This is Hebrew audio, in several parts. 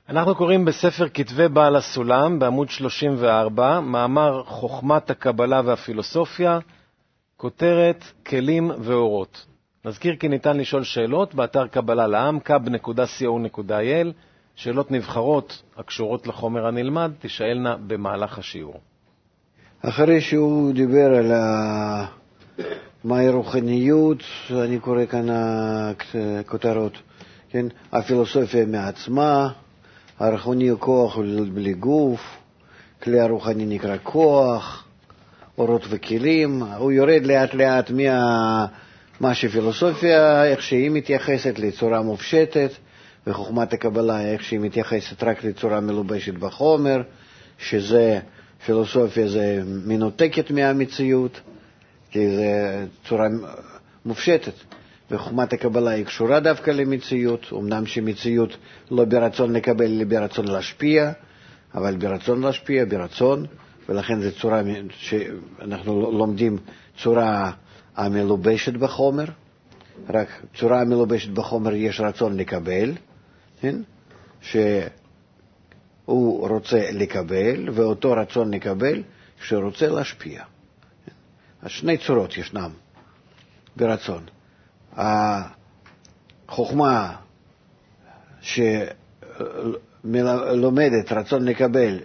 אנחנו קוראים בספר כתבי בעל הסולם, בעמוד 34, מאמר חוכמת הקבלה והפילוסופיה, כותרת כלים ואורות. נזכיר כי ניתן לשאול שאלות באתר קבלה לעם, kab.co.il. שאלות נבחרות הקשורות לחומר הנלמד תשאלנה במהלך השיעור. אחרי שהוא דיבר על מהי רוחניות, אני קורא כאן כותרות, כן? הפילוסופיה מעצמה, הרוחני כוח בלי גוף, כלי הרוחני נקרא כוח, אורות וכלים. הוא יורד לאט לאט מה שפילוסופיה, איך שהיא מתייחסת לצורה מופשטת, וחוכמת הקבלה איך שהיא מתייחסת רק לצורה מלובשת בחומר, שזה פילוסופיה זה מנותקת מהמציאות, כי זה צורה מופשטת, וחוכמת הקבלה היא קשורה דווקא למציאות, אמנם שמציאות לא ברצון לקבל, אלא ברצון להשפיע, אבל ברצון להשפיע, ברצון, ולכן זה צורה שאנחנו לומדים צורה המלובשת בחומר, רק צורה המלובשת בחומר יש רצון לקבל, כן? שהוא רוצה לקבל, ואותו רצון לקבל שרוצה להשפיע. אז שני צורות ישנם ברצון. החוכמה שלומדת רצון לקבל,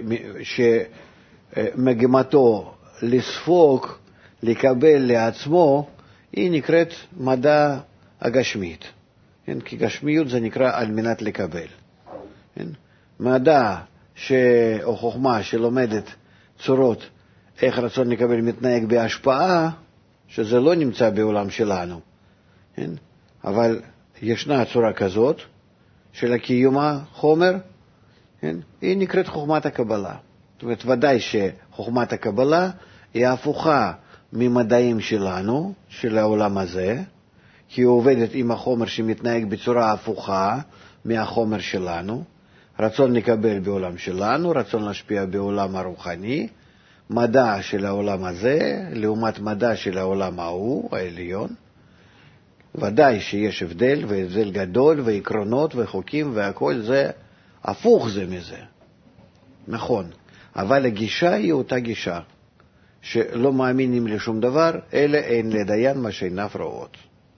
שמגמתו לספוג, לקבל לעצמו, היא נקראת מדע הגשמית. כן? כי גשמיות זה נקרא על מנת לקבל. כן? מדע או חוכמה שלומדת צורות איך רצון לקבל מתנהג בהשפעה, שזה לא נמצא בעולם שלנו. כן? אבל ישנה צורה כזאת של הקיום החומר, כן? היא נקראת חוכמת הקבלה. זאת אומרת, ודאי שחוכמת הקבלה היא הפוכה ממדעים שלנו, של העולם הזה, כי היא עובדת עם החומר שמתנהג בצורה הפוכה מהחומר שלנו, רצון לקבל בעולם שלנו, רצון להשפיע בעולם הרוחני, מדע של העולם הזה, לעומת מדע של העולם ההוא, העליון. ודאי שיש הבדל, והבדל גדול, ועקרונות, וחוקים, והכל זה, הפוך זה מזה. נכון, אבל הגישה היא אותה גישה, שלא מאמינים לשום דבר, אלא אין לדיין מה שעיניו רואות.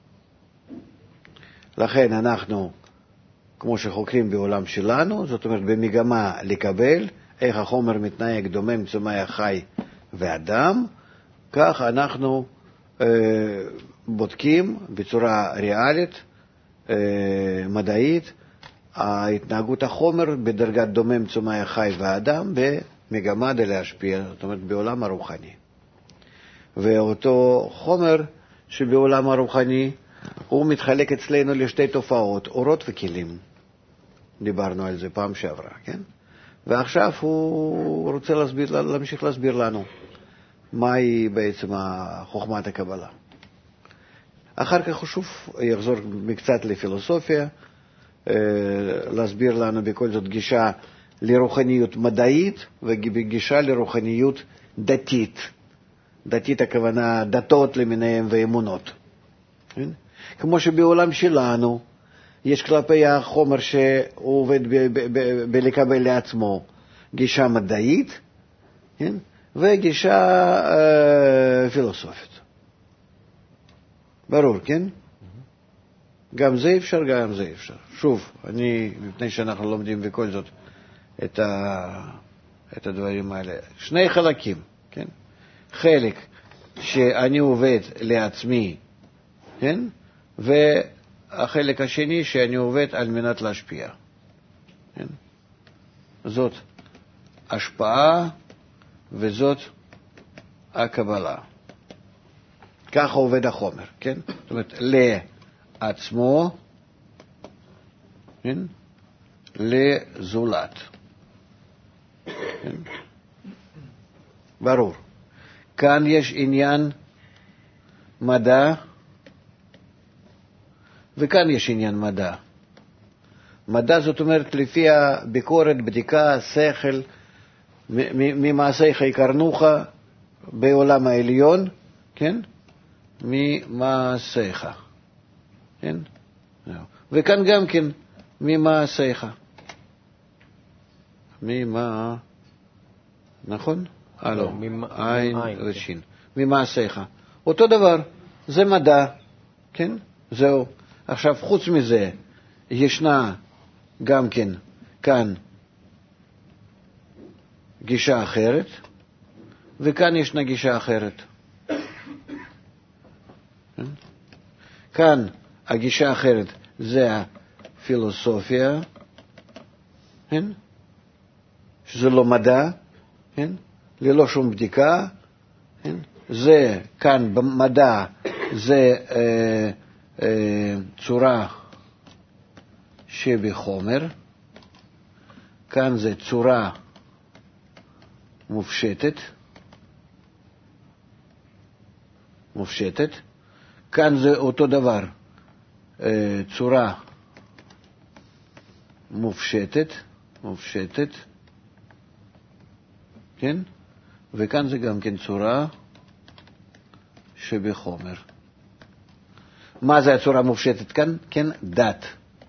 לכן אנחנו, כמו שחוקרים בעולם שלנו, זאת אומרת במגמה לקבל, איך החומר מתנהג דומם צומח חי ואדם, כך אנחנו בודקים בצורה ריאלית, מדעית, ההתנהגות החומר בדרגת דומם צומח חי ואדם במגמה להשפיע, זאת אומרת בעולם הרוחני. ואותו חומר שבעולם הרוחני הוא מתחלק אצלנו לשתי תופעות, אורות וכלים. דיברנו על זה פעם שעברה, כן? ועכשיו הוא רוצה להמשיך להסביר לנו מהי בעצם חוכמת הקבלה. אחר כך הוא שוב יחזור מקצת לפילוסופיה, להסביר לנו בכל זאת גישה לרוחניות מדעית וגישה לרוחניות דתית. דתית הכוונה דתות למיניהם ואמונות. כן? כמו שבעולם שלנו יש כלפי החומר שהוא עובד בלקבל לעצמו גישה מדעית, כן? וגישה פילוסופית. ברור, כן? גם זה אפשר, גם זה אפשר. שוב, מפני שאנחנו לומדים בכל זאת את הדברים האלה. שני חלקים, כן? חלק שאני עובד לעצמי, כן? והחלק השני שאני עובד על מנת להשפיע. כן? זאת השפעה וזאת הקבלה. ככה עובד החומר, כן? זאת אומרת, לעצמו, כן? לזולת. כן? ברור. כאן יש עניין מדע, וכאן יש עניין מדע. מדע זאת אומרת לפי הביקורת, בדיקה, שכל, ממעשיך יקרנוך בעולם העליון, כן? ממעשיך, כן? וכאן גם כן ממעשיך. ממה, נכון? לא, עין ושין. ממעשיך. אותו דבר, זה מדע, כן? זהו. עכשיו, חוץ מזה, ישנה גם כן כאן גישה אחרת, וכאן ישנה גישה אחרת. כאן הגישה האחרת זה הפילוסופיה, כן? שזה לא מדע, כן? ללא שום בדיקה, כן? זה כאן במדע זה צורה שבחומר, כאן זה צורה מופשטת, כאן זה אותו דבר, צורה מופשטת, כן? וכאן זה גם כן צורה שבחומר. מה זה הצורה מופשטת כאן? כן, דת.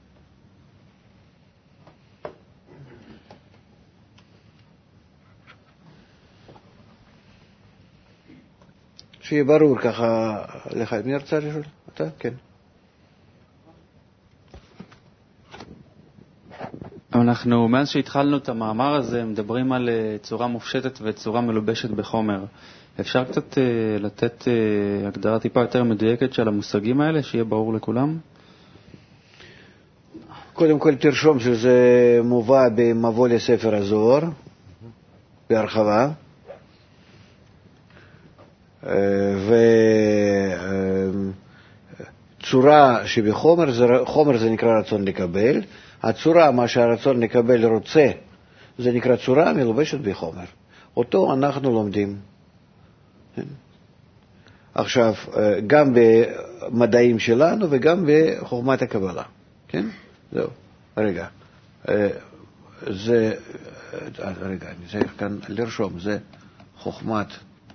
שיהיה ברור ככה לך. מי רצה לשאול? אתה? כן. אנחנו, מאז שהתחלנו את המאמר הזה, מדברים על צורה מופשטת וצורה מלובשת בחומר. אפשר קצת לתת הגדרה טיפה יותר מדויקת של המושגים האלה, שיהיה ברור לכולם? קודם כל תרשום שזה מובא במבוא לספר הזוהר, בהרחבה. וצורה שבחומר, חומר זה נקרא רצון לקבל, הצורה, מה שהרצון לקבל רוצה, זה נקרא צורה מלובשת בחומר. אותו אנחנו לומדים. עכשיו, גם במדעים שלנו וגם בחוכמת הקבלה. כן? זהו. רגע. רגע, אני צריך כאן לרשום, זה חוכמת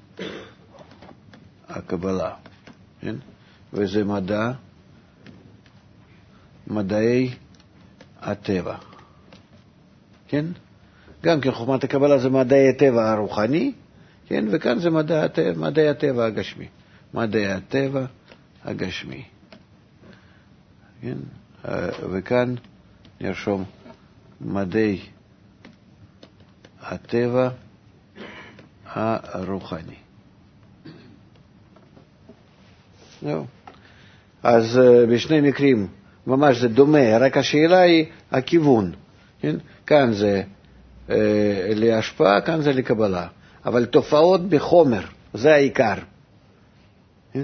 הקבלה, כן? וזה מדעי הטבע, כן? גם כן חוכמת הקבלה זה מדעי הטבע הרוחני, כן? וכאן זה מדעי הטבע הגשמי, מדעי הטבע הגשמי, כן? וכאן נרשום מדעי הטבע הרוחני. זהו. אז בשני מקרים ממש זה דומה, רק השאלה היא הכיוון. כן? כאן זה להשפעה, כאן זה לקבלה. אבל תופעות בחומר, זה העיקר. כן?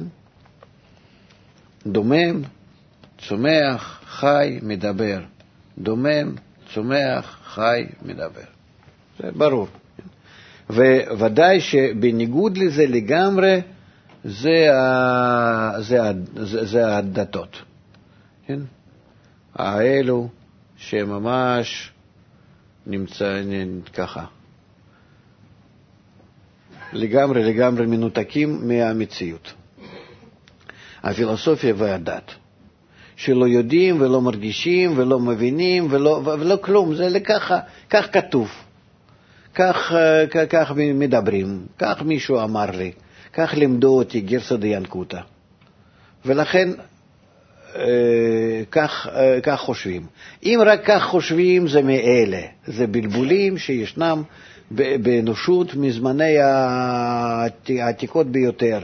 דומם, צומח, חי, מדבר. דומם, צומח, חי, מדבר. זה ברור. וודאי שבניגוד לזה לגמרי, זה הדתות, כן? האלו שממש נמצאים ככה, לגמרי מנותקים מהמציאות. הפילוסופיה והדת, שלא יודעים ולא מרגישים ולא מבינים ולא כלום, זה כך כתוב, כך מדברים, כך מישהו אמר לי. כך לימדו אותי גרסא דינקותא. ולכן כך חושבים. אם רק כך חושבים זה מאלה. זה בלבולים שישנם באנושות מזמני העתיקות ביותר.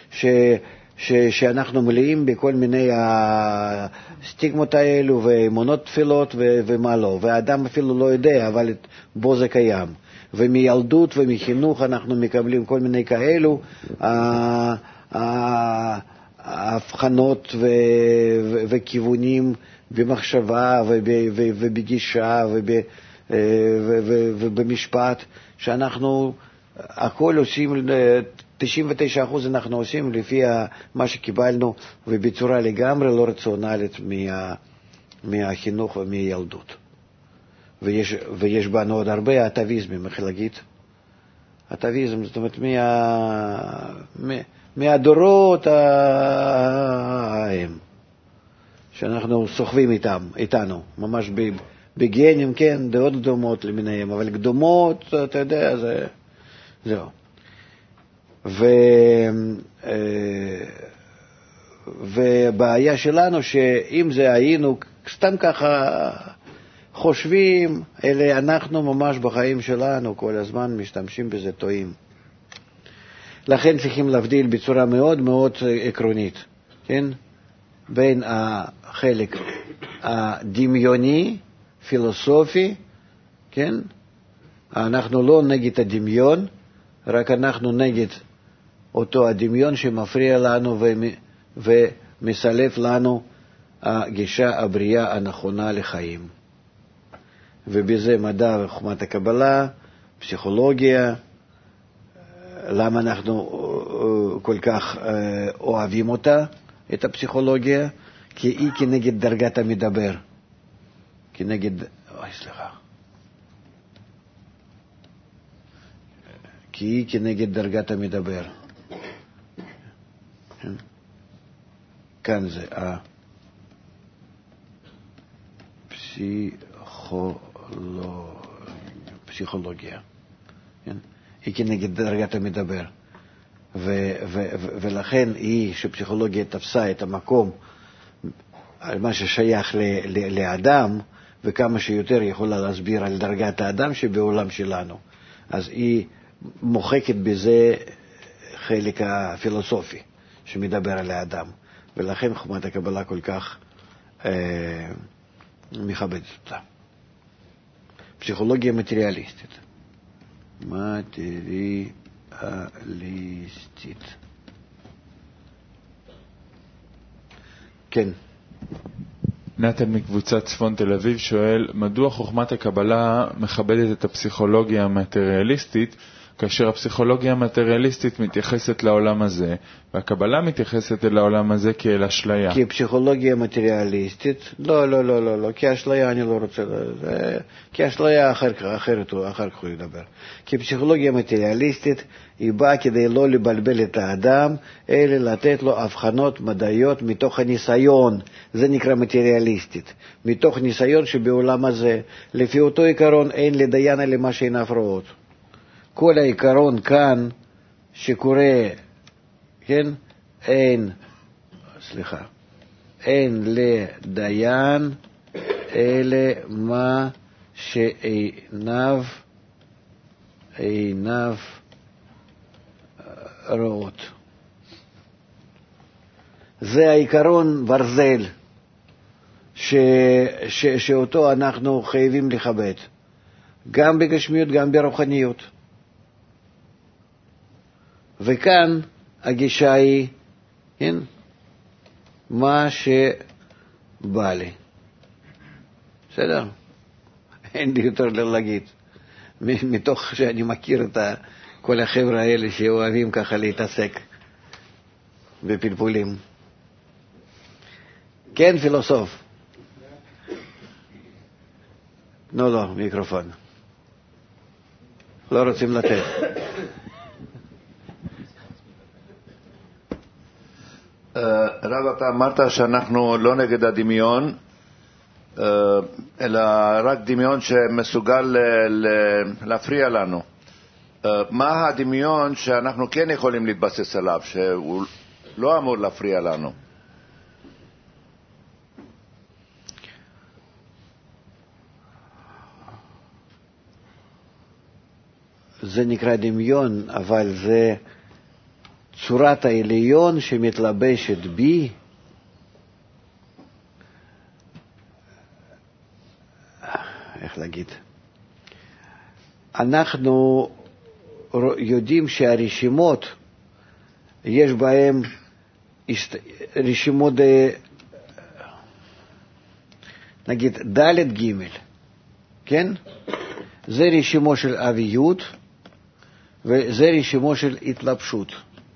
שאנחנו מלאים בכל מיני הסטיגמות האלו ואמונות תפילות ומה לא. והאדם אפילו לא יודע, אבל בו זה קיים. ומילדות ומחינוך אנחנו מקבלים כל מיני כאלו הבחנות וכיוונים במחשבה ובגישה ובמשפט, שאנחנו הכל עושים, 99% אנחנו עושים לפי מה שקיבלנו ובצורה לגמרי לא רציונלית מהחינוך ומילדות. ויש בנו עוד הרבה אטביזמים, איך להגיד? אטביזם, זאת אומרת, מהדורות ההם, שאנחנו סוחבים איתנו, ממש בגנים, כן, דעות קדומות למיניהם, אבל קדומות, אתה יודע, זהו. ובעיה שלנו שאם זה היינו סתם ככה חושבים, אלה אנחנו ממש בחיים שלנו כל הזמן משתמשים בזה, טועים. לכן צריכים להבדיל בצורה מאוד מאוד עקרונית, כן? בין החלק הדמיוני, פילוסופי, כן? אנחנו לא נגד הדמיון, רק אנחנו נגד אותו הדמיון שמפריע לנו ומסלף לנו הגישה הבריאה הנכונה לחיים. ובזה מדע וחוכמת הקבלה, פסיכולוגיה, למה אנחנו כל כך אוהבים אותה, את הפסיכולוגיה? כי היא כנגד דרגת המדבר. כי היא כנגד דרגת המדבר. כאן זה הפסיכולוגיה. היא כנגד דרגת המדבר. ולכן היא שפסיכולוגיה תפסה את המקום על מה ששייך לאדם, וכמה שיותר יכולה להסביר על דרגת האדם שבעולם שלנו. אז היא מוחקת בזה חלק הפילוסופי שמדבר על האדם. ולכן חוכמת הקבלה כל כך מכבדת אותה. פסיכולוגיה מטריאליסטית. כן. נתן מקבוצת צפון תל אביב שואל, מדוע חוכמת הקבלה מכבדת את הפסיכולוגיה המטריאליסטית, כאשר הפסיכולוגיה המטריאליסטית מתייחסת לעולם הזה, והקבלה מתייחסת אל העולם הזה כאל אשליה? כי פסיכולוגיה מטריאליסטית, לא, כי אשליה אני לא רוצה, כי אשליה אחר כך הוא ידבר. כי פסיכולוגיה מטריאליסטית היא באה כדי לא לבלבל את האדם, אלא לתת לו הבחנות מדעיות מתוך הניסיון, זה נקרא מטריאליסטית, מתוך ניסיון שבעולם הזה, לפי אותו עיקרון אין לדיין אלא מה שאין הפרעות. כל העיקרון כאן שקורה, כן, אין לדיין אלא מה שעיניו רואות. זה העיקרון ברזל שאותו אנחנו חייבים לכבד, גם בגשמיות גם ברוחניות. וכאן הגישה היא, כן, מה שבא לי. בסדר? אין לי יותר להגיד. מתוך שאני מכיר את כל החבר'ה האלה שאוהבים ככה להתעסק בפלפולים. כן, פילוסוף. לא, מיקרופון. לא רוצים לתת. רב, אתה אמרת שאנחנו לא נגד הדמיון, אלא רק דמיון שמסוגל להפריע לנו. מה הדמיון שאנחנו כן יכולים להתבסס עליו, שהוא לא אמור להפריע לנו? זה נקרא דמיון, אבל זה צורת העליון שמתלבשת בי, איך להגיד? אנחנו יודעים שהרשימות, יש בהם רשימות, נגיד ד' ג', כן? זה רשימו של אביות, וזה רשימו של התלבשות.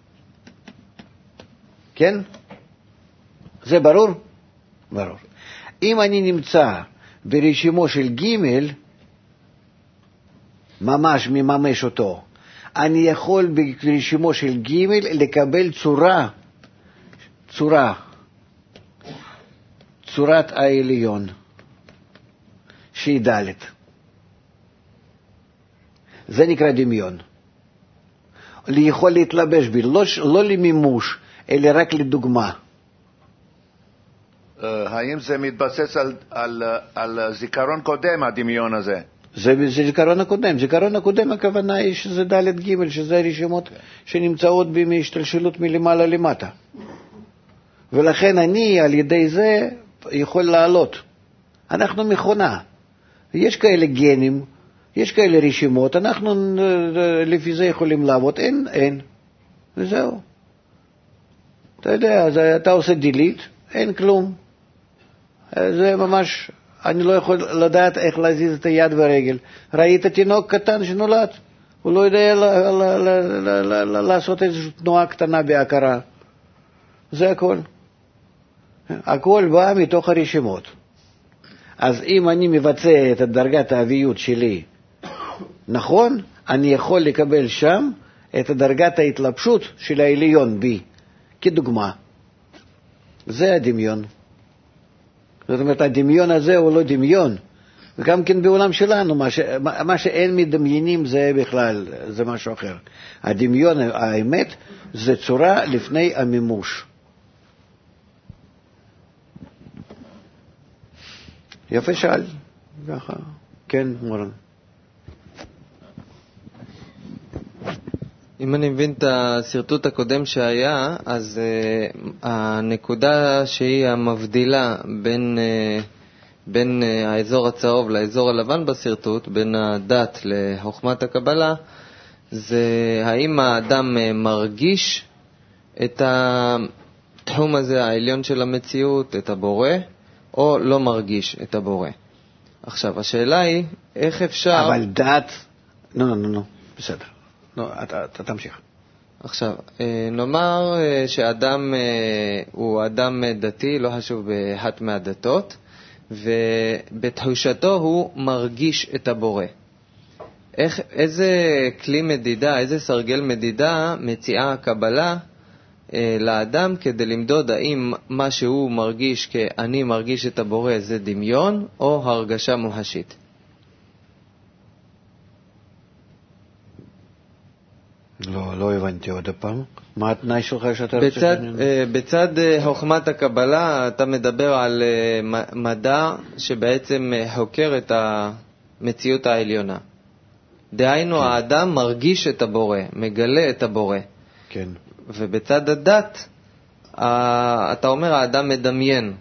כן? זה ברור? ברור. אם אני נמצא ברשימו של ג' ממש מממש אותו, אני יכול ברשימו של ג' לקבל צורת העליון, שהיא ד'. זה נקרא דמיון. יכול להתלבש בי, לא למימוש, אלא רק לדוגמה. האם זה מתבסס על זיכרון קודם, הדמיון הזה? זה זיכרון הקודם. זיכרון הקודם הכוונה היא שזה ד' ג', שזה הרשימות שנמצאות בי מהשתלשלות מלמעלה למטה. ולכן אני על ידי זה יכול לעלות. אנחנו מכונה. יש כאלה גנים, יש כאלה רשימות, אנחנו לפי זה יכולים לעבוד. אין. וזהו. אתה יודע, אז אתה עושה דילית, אין כלום. זה ממש, אני לא יכול לדעת איך להזיז את היד והרגל. ראית תינוק קטן שנולד, הוא לא יודע לעשות איזושהי תנועה קטנה בהכרה. זה הכל. הכל בא מתוך הרשימות. אז אם אני מבצע את דרגת האביות שלי נכון, אני יכול לקבל שם את דרגת ההתלבשות של העליון בי, כדוגמה. זה הדמיון. זאת אומרת, הדמיון הזה הוא לא דמיון. וגם כן בעולם שלנו, מה שאין מדמיינים זה בכלל, זה משהו אחר. הדמיון, האמת, זה צורה לפני המימוש. יפה שאל. ככה. כן, מורן. אם אני מבין את הסרטוט הקודם שהיה, אז הנקודה שהיא המבדילה בין האזור הצהוב לאזור הלבן בסרטוט, בין הדת לחוכמת הקבלה, זה האם האדם מרגיש את התחום הזה העליון של המציאות, את הבורא, או לא מרגיש את הבורא. עכשיו, השאלה היא, איך אפשר... אבל דת... נו, בסדר. אתה תמשיך. עכשיו, נאמר שאדם הוא אדם דתי, לא חשוב באחת מהדתות, ובתחושתו הוא מרגיש את הבורא. איזה כלי מדידה, איזה סרגל מדידה מציעה הקבלה לאדם כדי למדוד האם מה שהוא מרגיש כאני מרגיש את הבורא זה דמיון או הרגשה מוחשית? לא הבנתי עוד הפעם. מה התנאי שלך שאתה רוצה? בצד חוכמת הקבלה אתה מדבר על מדע שבעצם חוקר את המציאות העליונה. דהיינו, האדם מרגיש את הבורא, מגלה את הבורא. כן. ובצד הדת, אתה אומר האדם מדמיין.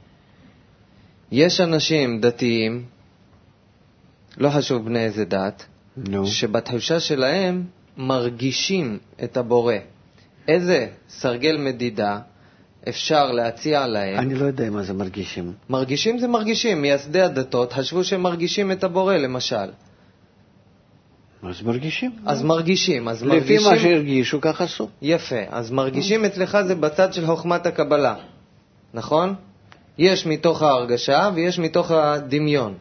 יש אנשים דתיים, לא חשוב בני איזה דת, שבתחושה שלהם מרגישים את הבורא. איזה סרגל מדידה אפשר להציע להם? אני לא יודע מה זה מרגישים. מרגישים זה מרגישים. מייסדי הדתות חשבו שהם מרגישים את הבורא, למשל. אז מרגישים. אז מרגישים. לפי מה שהרגישו, כך עשו. יפה. אז מרגישים אצלך זה בצד של חוכמת הקבלה. נכון? יש מתוך ההרגשה ויש מתוך הדמיון.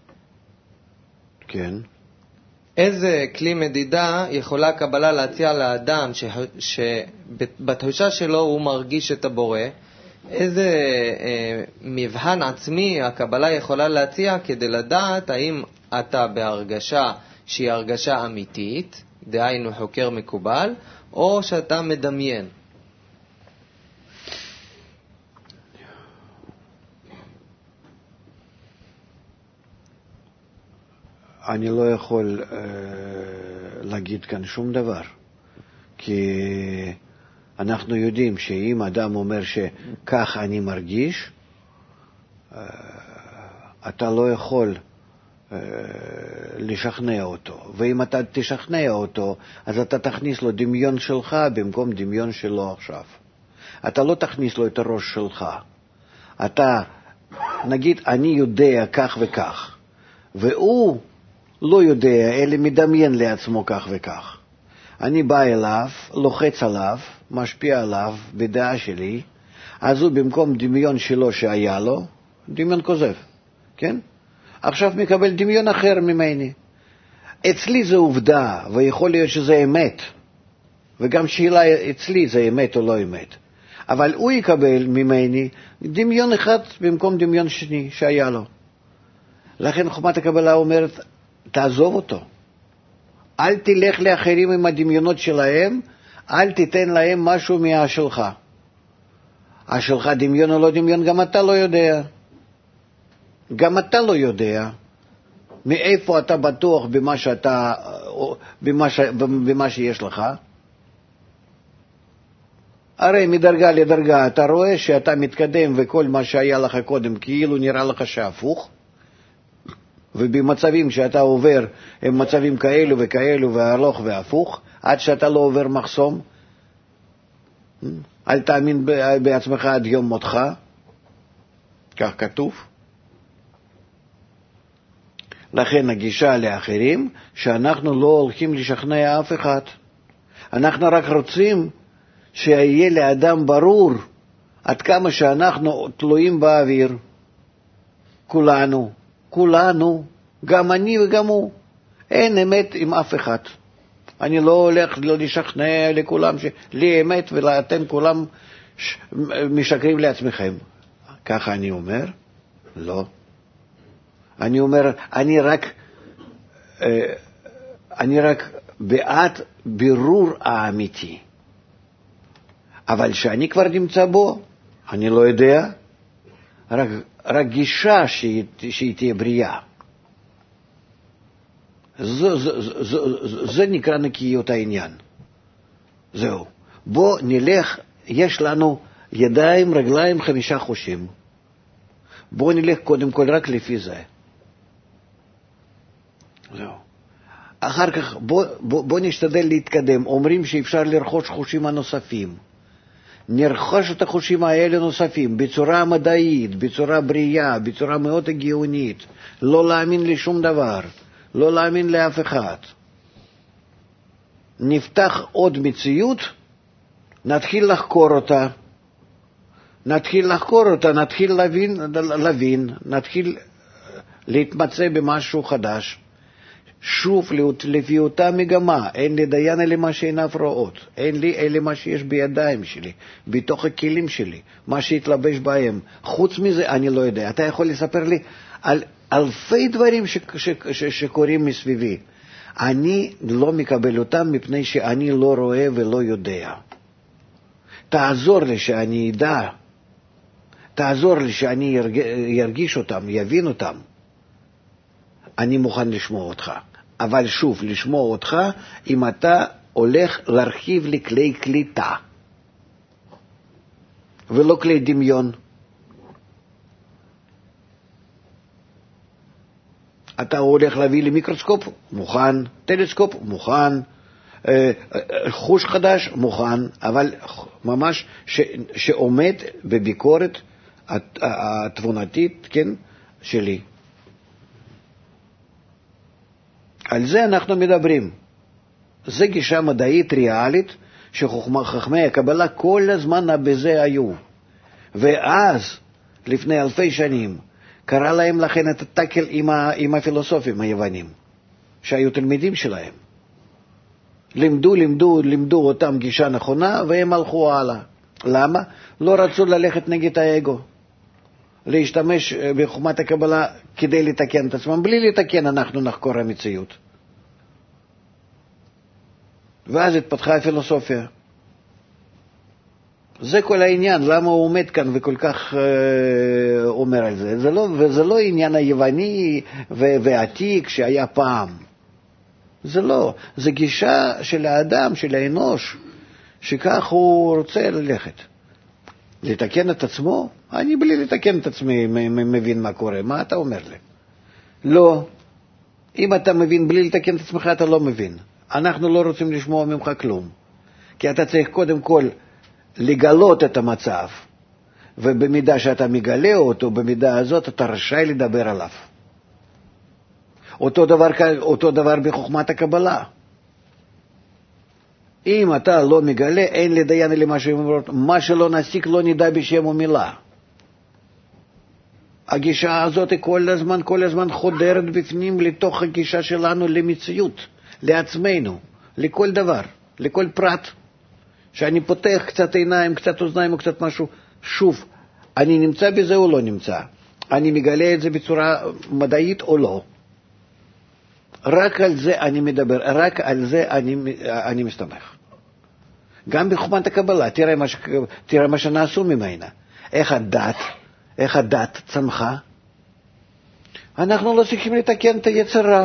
כן. איזה כלי מדידה יכולה הקבלה להציע לאדם שבתחושה שלו הוא מרגיש את הבורא? איזה מבחן עצמי הקבלה יכולה להציע כדי לדעת האם אתה בהרגשה שהיא הרגשה אמיתית, דהיינו חוקר מקובל, או שאתה מדמיין? אני לא יכול להגיד כאן שום דבר, כי אנחנו יודעים שאם אדם אומר שכך אני מרגיש, אתה לא יכול לשכנע אותו. ואם אתה תשכנע אותו, אז אתה תכניס לו דמיון שלך במקום דמיון שלו עכשיו. אתה לא תכניס לו את הראש שלך. אתה, נגיד, אני יודע כך וכך, והוא לא יודע, אלא מדמיין לעצמו כך וכך. אני בא אליו, לוחץ עליו, משפיע עליו בדעה שלי, אז הוא במקום דמיון שלו שהיה לו, דמיון כוזב, כן? עכשיו מקבל דמיון אחר ממני. אצלי זה עובדה, ויכול להיות שזה אמת, וגם שאלה אצלי זה אמת או לא אמת. אבל הוא יקבל ממני דמיון אחד במקום דמיון שני שהיה לו. לכן חוכמת הקבלה אומרת, תעזוב אותו. אל תלך לאחרים עם הדמיונות שלהם, אל תיתן להם משהו מהשלך. השלך דמיון או לא דמיון, גם אתה לא יודע. גם אתה לא יודע מאיפה אתה בטוח במה שיש לך. הרי מדרגה לדרגה אתה רואה שאתה מתקדם וכל מה שהיה לך קודם כאילו נראה לך שהפוך, ובמצבים שאתה עובר הם מצבים כאלו וכאלו והלוך והפוך, עד שאתה לא עובר מחסום. אל תאמין בעצמך עד יום מותך, כך כתוב. לכן הגישה לאחרים שאנחנו לא הולכים לשכנע אף אחד, אנחנו רק רוצים שיהיה לאדם ברור עד כמה שאנחנו תלויים באוויר. כולנו, גם אני וגם הוא, אין אמת עם אף אחד. אני לא הולך לשכנע לכולם שלי אמת ואתם כולם משקרים לעצמכם. ככה אני אומר? לא. אני אומר, אני רק בעד בירור האמיתי. אבל שאני כבר נמצא בו, אני לא יודע, רק גישה שהיא תהיה בריאה. זה נקרא נקיות העניין. זהו. בוא נלך, יש לנו ידיים, רגליים, 5 חושים. בוא נלך קודם כל רק לפי זה. זהו. אחר כך בוא נשתדל להתקדם. אומרים שאפשר לרכוש חושים הנוספים. נרכוש את החושים האלה נוספים בצורה מדעית, בצורה בריאה, בצורה מאוד הגיונית. לא להאמין לשום דבר, לא להאמין לאף אחד. נפתח עוד מציאות, נתחיל לחקור אותה. נתחיל להבין, נתחיל להתמצא במשהו חדש. שוב לפי אותה מגמה, אין לי דיין אלה מה שעיניו רואות, אין לי אלה מה שיש בידיים שלי, בתוך הכלים שלי, מה שהתלבש בהם. חוץ מזה אני לא יודע. אתה יכול לספר לי על אלפי דברים שקורים מסביבי. אני לא מקבל אותם מפני שאני לא רואה ולא יודע. תעזור לי שאני אדע, תעזור לי שאני ירגיש אותם, יבין אותם. אני מוכן לשמוע אותך. אבל שוב, לשמוע אותך אם אתה הולך להרחיב לי כלי קליטה, ולא כלי דמיון. אתה הולך להביא לי מיקרוסקופ, מוכן, טלסקופ, מוכן, חוש חדש, מוכן, אבל ממש שעומד בביקורת התבונתית, כן, שלי. על זה אנחנו מדברים. זה גישה מדעית ריאלית שחכמי הקבלה כל הזמן בזה היו. ואז, לפני אלפי שנים, קרא להם לכן את הטקל עם הפילוסופים שהיו תלמידים שלהם. לימדו אותם גישה נכונה והם הלכו הלאה. למה? לא רצו ללכת נגד האגו. להשתמש בחוכמת הקבלה כדי לתקן את עצמם. בלי לתקן אנחנו נחקור המציאות. ואז התפתחה הפילוסופיה. זה כל העניין, למה הוא עומד כאן וכל כך אומר על זה. וזה לא עניין היווני ועתיק שהיה פעם. זה לא. זה גישה של האדם, של האנוש, שכך הוא רוצה ללכת. לתקן את עצמו? אני בלי לתקן את עצמי מבין מה קורה. מה אתה אומר לי? לא. אם אתה מבין בלי לתקן את עצמך, אתה לא מבין. אנחנו לא רוצים לשמוע ממך כלום. כי אתה צריך קודם כל לגלות את המצב, ובמידה שאתה מגלה אותו, במידה הזאת אתה רשאי לדבר עליו. אותו דבר בחוכמת הקבלה. אם אתה לא מגלה, אין לדיין אלא מה שלא נסיק לא נדע בשם ומילה. הגישה הזאת כל הזמן חודרת בפנים לתוך הגישה שלנו למציאות, לעצמנו, לכל דבר, לכל פרט. שאני פותח קצת עיניים, קצת אוזניים או קצת משהו, שוב, אני נמצא בזה או לא נמצא? אני מגלה את זה בצורה מדעית או לא. רק על זה אני מדבר, רק על זה אני מסתמך. גם בחוכמת הקבלה, תראה מה שנעשו ממנה. איך הדת צמחה. אנחנו לא צריכים לתקן את היצרה.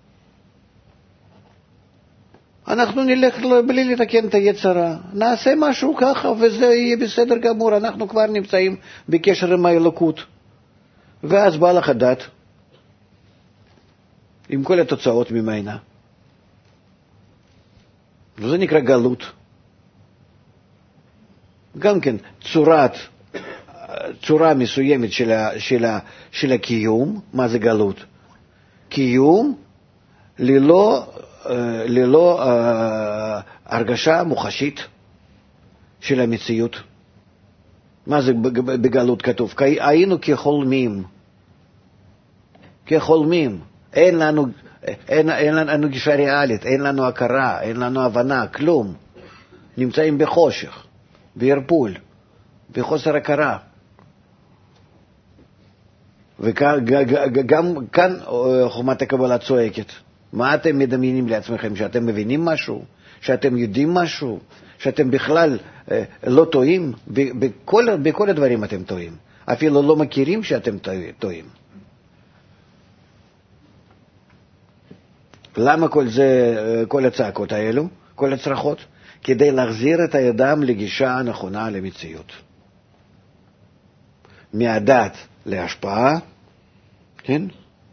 אנחנו נלך בלי לתקן את היצרה. נעשה משהו ככה וזה יהיה בסדר גמור. אנחנו כבר נמצאים בקשר עם האלוקות. ואז בא לך הדת, עם כל התוצאות ממנה. וזה נקרא גלות. גם כן צורה מסוימת של הקיום. מה זה גלות? קיום ללא הרגשה מוחשית של המציאות. מה זה בגלות כתוב? היינו כחולמים. אין לנו גישה ריאלית, אין לנו הכרה, אין לנו הבנה, כלום. נמצאים בחושך, בערפול, בחוסר הכרה. וגם כאן חוכמת הקבלה צועקת. מה אתם מדמיינים לעצמכם? שאתם מבינים משהו? שאתם יודעים משהו? שאתם בכלל לא טועים? בכל הדברים אתם טועים. אפילו לא מכירים שאתם טועים. למה כל הצעקות האלו, כל הצרחות? כדי להחזיר את האדם לגישה הנכונה למציאות. מהדת להשפעה, כן?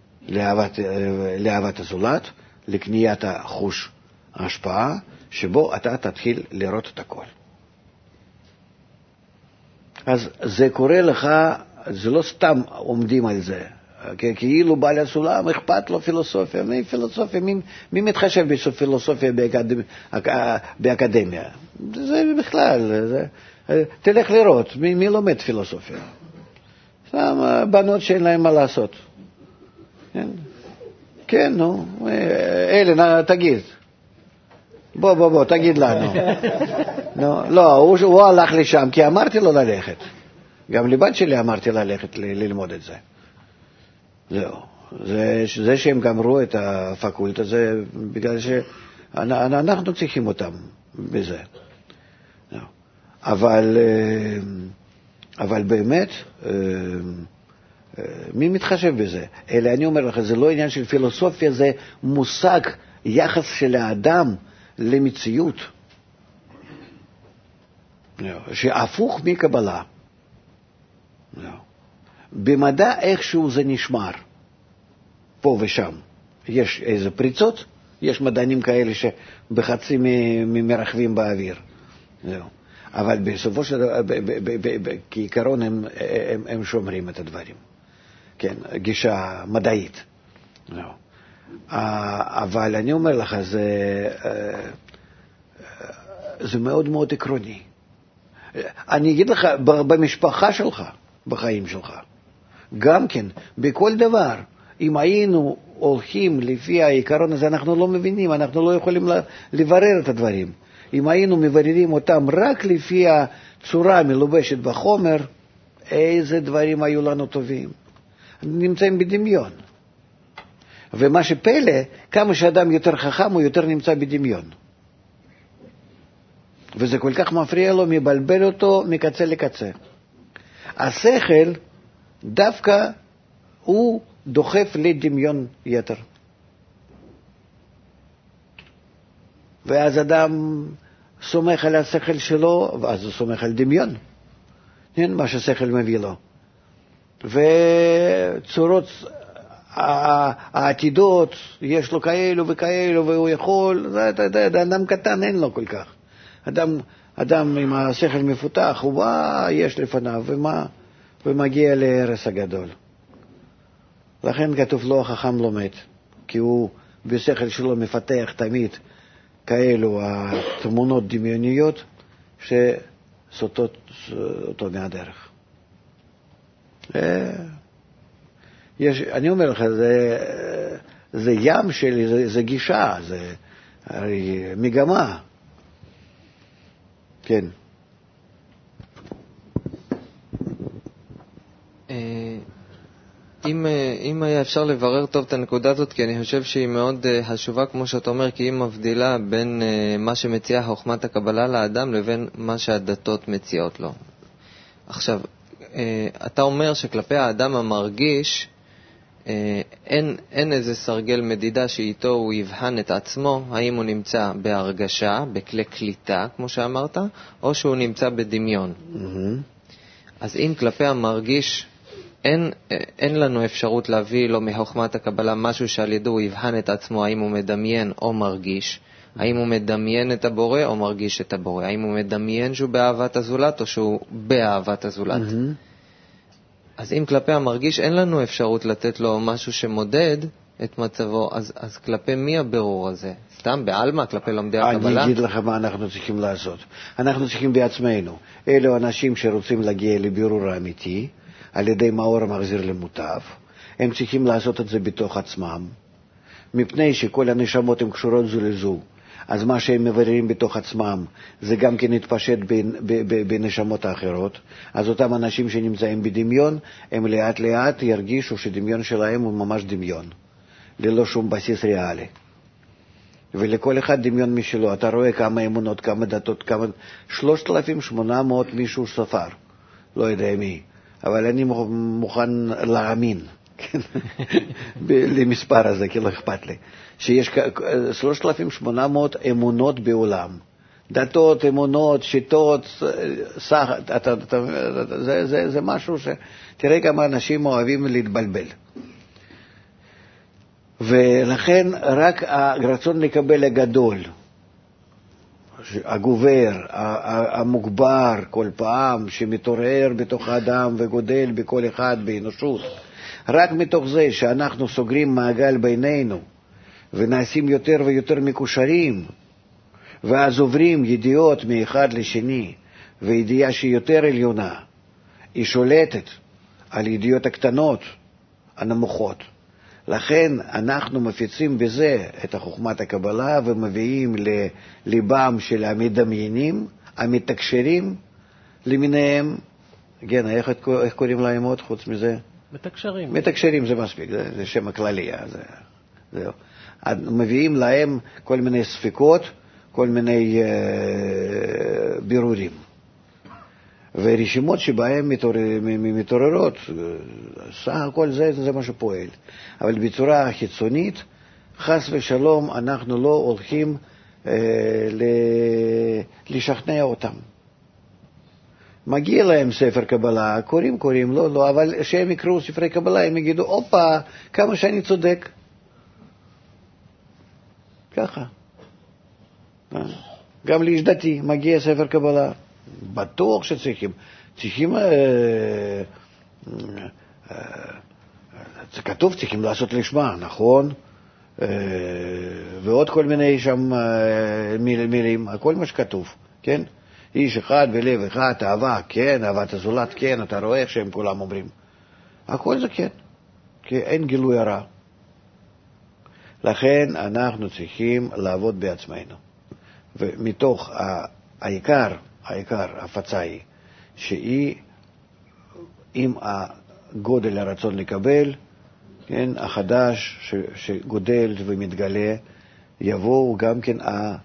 לאהבת הזולת, לקניית החוש ההשפעה, שבו אתה תתחיל לראות את הכל. אז זה קורה לך, זה לא סתם עומדים על זה. כאילו בעל הסולם, אכפת לו פילוסופיה. מי פילוסופיה? מי מתחשב בפילוסופיה באקדמיה? זה בכלל, תלך לראות, מי לומד פילוסופיה? שם בנות שאין להם מה לעשות. כן, נו, אלן, תגיד. בוא, תגיד לנו. לא, הוא הלך לשם, כי אמרתי לו ללכת. גם לבת שלי אמרתי ללכת ללמוד את זה. זהו. זה שהם גמרו את הפקולטה, זה בגלל שאנחנו צריכים אותם בזה. אבל באמת, מי מתחשב בזה? אלא אני אומר לך, זה לא עניין של פילוסופיה, זה מושג, יחס של האדם למציאות. שהפוך מקבלה. במדע איכשהו זה נשמר, פה ושם. יש איזה פריצות, יש מדענים כאלה שבחצי מרחבים באוויר. אבל בסופו של דבר, כעיקרון הם שומרים את הדברים. כן, גישה מדעית. אבל אני אומר לך, זה מאוד מאוד עקרוני. אני אגיד לך, במשפחה שלך, בחיים שלך, גם כן, בכל דבר, אם היינו הולכים לפי העיקרון הזה, אנחנו לא מבינים, אנחנו לא יכולים לברר את הדברים. אם היינו מבררים אותם רק לפי הצורה המלובשת בחומר, איזה דברים היו לנו טובים. נמצאים בדמיון. ומה שפלא, כמה שאדם יותר חכם, הוא יותר נמצא בדמיון. וזה כל כך מפריע לו, מבלבל אותו מקצה לקצה. השכל דווקא הוא דוחף לדמיון יתר. ואז אדם סומך על השכל שלו, ואז הוא סומך על דמיון. כן, מה שהשכל מביא לו. וצורות העתידות, יש לו כאלו וכאלו, והוא יכול, אדם קטן אין לו כל כך. אדם עם השכל מפותח, הוא יש לפניו, ומגיע להרס הגדול. לכן כתוב לו, החכם לא מת, כי הוא בשכל שלו מפתח תמיד כאלו התמונות דמיוניות שסוטות אותו מהדרך. אני אומר לך, זה ים של, זה גישה, זה הרי מגמה. כן. אם היה אפשר לברר טוב את הנקודה הזאת, כי אני חושב שהיא מאוד חשובה, כמו שאתה אומר, כי היא מבדילה בין מה שמציעה חוכמת הקבלה לאדם לבין מה שהדתות מציעות לו. עכשיו, אתה אומר שכלפי האדם המרגיש, אין איזה סרגל מדידה שאיתו הוא יבחן את עצמו, האם הוא נמצא בהרגשה, בכלי קליטה, כמו שאמרת, או שהוא נמצא בדמיון. אז אם כלפי המרגיש אין לנו אפשרות להביא לו מחוכמת הקבלה משהו שעל ידו הוא יבחן את עצמו, האם הוא מדמיין או מרגיש, האם הוא מדמיין את הבורא או מרגיש את הבורא, האם הוא מדמיין שהוא באהבת הזולת או שהוא באהבת הזולת. אז אם כלפי המרגיש אין לנו אפשרות לתת לו משהו שמודד את מצבו, אז כלפי מי הבירור הזה? סתם בעלמא, כלפי לומדי הקבלה? אני אגיד לך מה אנחנו צריכים לעשות. אנחנו צריכים בעצמנו. אלו אנשים שרוצים להגיע לבירור האמיתי, על ידי מאור המחזיר למוטב, הם צריכים לעשות את זה בתוך עצמם, מפני שכל הנשמות הן קשורות זו לזו. אז מה שהם מבררים בתוך עצמם, זה גם כן יתפשט בנשמות האחרות. אז אותם אנשים שנמצאים בדמיון, הם לאט לאט ירגישו שדמיון שלהם הוא ממש דמיון, ללא שום בסיס ריאלי. ולכל אחד דמיון משלו. אתה רואה כמה אמונות, כמה דתות, 3,800 מישהו ספר, לא יודע מי. אבל אני מוכן להאמין למספר הזה, כי לא אכפת לי, שיש 3,800 אמונות בעולם. דתות, אמונות, שיטות, זה משהו תראה כמה אנשים אוהבים להתבלבל. ולכן רק הרצון לקבל הגדול, הגובר, המוגבר כל פעם שמתעורר בתוך האדם וגודל בכל אחד באנושות, רק מתוך זה שאנחנו סוגרים מעגל בינינו ונעשים יותר ויותר מקושרים, ואז עוברים ידיעות מאחד לשני, וידיעה שהיא יותר עליונה, היא שולטת על ידיעות הקטנות, הנמוכות. לכן אנחנו מפיצים בזה את חוכמת הקבלה ומביאים לליבם של המדמיינים, המתקשרים למיניהם. כן, איך קוראים להם עוד חוץ מזה? מתקשרים. מתקשרים זה מספיק, זה שם הכללי. זהו. מביאים להם כל מיני ספקות, כל מיני בירורים. ורשימות שבהם מתעוררות, סך הכל זה מה שפועל. אבל בצורה חיצונית, חס ושלום, אנחנו לא הולכים לשכנע אותם. מגיע להם ספר קבלה, קוראים, לא, אבל שהם יקראו ספרי קבלה, הם יגידו, אופה, כמה שאני צודק. ככה. גם לאיש דתי מגיע ספר קבלה. בטוח שצריכים, זה כתוב, צריכים לעשות לשמה, נכון? ועוד כל מיני שם מילים, הכל מה שכתוב, כן? איש אחד ולב אחד, אהבה, כן, אהבת הזולת, כן, אתה רואה איך שהם כולם אומרים. הכל זה כן, כי אין גילוי הרע. לכן אנחנו צריכים לעבוד בעצמנו. ומתוך העיקר, הפצה היא, שהיא עם הגודל הרצון לקבל, כן, החדש שגודל ומתגלה, יבואו גם כן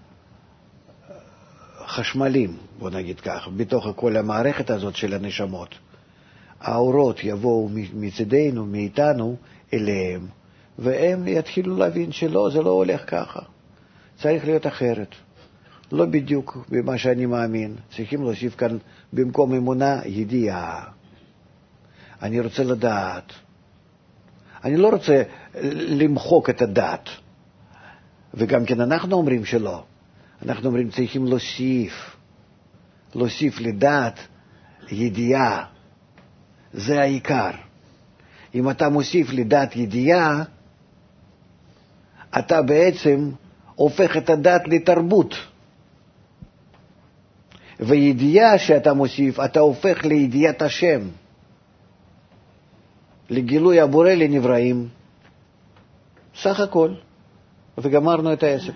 החשמלים, בוא נגיד כך, בתוך כל המערכת הזאת של הנשמות. האורות יבואו מצדנו, מאיתנו, אליהם, והם יתחילו להבין שלא, זה לא הולך ככה. צריך להיות אחרת. לא בדיוק במה שאני מאמין. צריכים להוסיף כאן במקום אמונה ידיעה. אני רוצה לדעת. אני לא רוצה למחוק את הדת. וגם כן אנחנו אומרים שלא. אנחנו אומרים צריכים להוסיף לדעת ידיעה. זה העיקר. אם אתה מוסיף לדעת ידיעה, אתה בעצם הופך את הדת לתרבות. וידיעה שאתה מוסיף, אתה הופך לידיעת השם, לגילוי הבורא לנבראים. סך הכל, וגמרנו את העסק.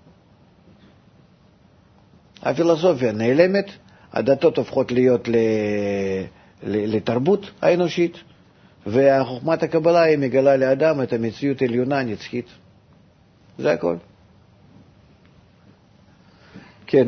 הפילוסופיה נעלמת, הדתות הופכות להיות לתרבות האנושית, והחוכמת הקבלה היא מגלה לאדם את המציאות העליונה נצחית. זה הכל. כן.